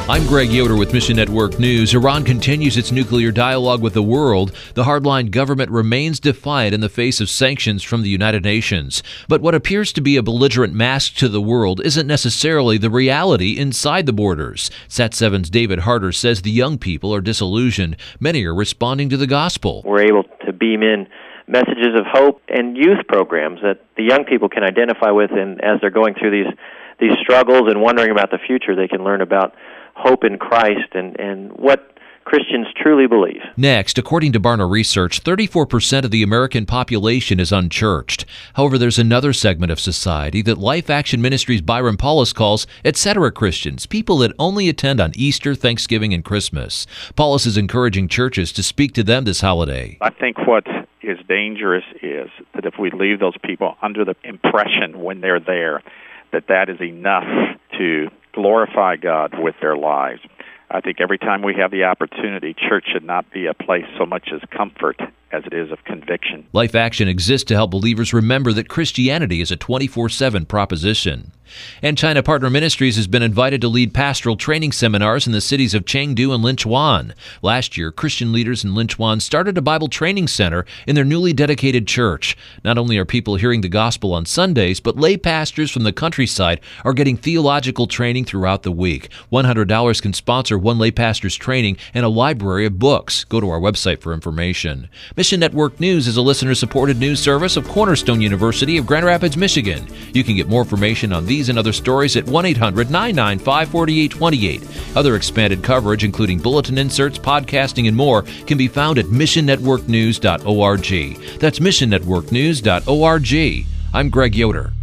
I'm Greg Yoder with Mission Network News. Iran continues its nuclear dialogue with the world. The hardline government remains defiant in the face of sanctions from the United Nations. But what appears to be a belligerent mask to the world isn't necessarily the reality inside the borders. Sat7's David Harder says the young people are disillusioned. Many are responding to the gospel. We're able to beam in messages of hope and youth programs that the young people can identify with, and as they're going through these struggles and wondering about the future, they can learn about hope in Christ and what Christians truly believe. Next, according to Barna Research, 34% of the American population is unchurched. However, there's another segment of society that Life Action Ministries' Byron Paulus calls etc. Christians, people that only attend on Easter, Thanksgiving, and Christmas. Paulus is encouraging churches to speak to them this holiday. I think what is dangerous is that if we leave those people under the impression when they're there that is enough to glorify God with their lives. I think every time we have the opportunity, church should not be a place so much as comfort as it is of conviction. Life Action exists to help believers remember that Christianity is a 24/7 proposition. And China Partner Ministries has been invited to lead pastoral training seminars in the cities of Chengdu and Linchuan. Last year, Christian leaders in Linchuan started a Bible training center in their newly dedicated church. Not only are people hearing the gospel on Sundays, but lay pastors from the countryside are getting theological training throughout the week. $100 can sponsor one lay pastor's training and a library of books. Go to our website for information. Mission Network News is a listener-supported news service of Cornerstone University of Grand Rapids, Michigan. You can get more information on these and other stories at 1-800-995-4828. Other expanded coverage, including bulletin inserts, podcasting, and more, can be found at missionnetworknews.org. That's missionnetworknews.org. I'm Greg Yoder.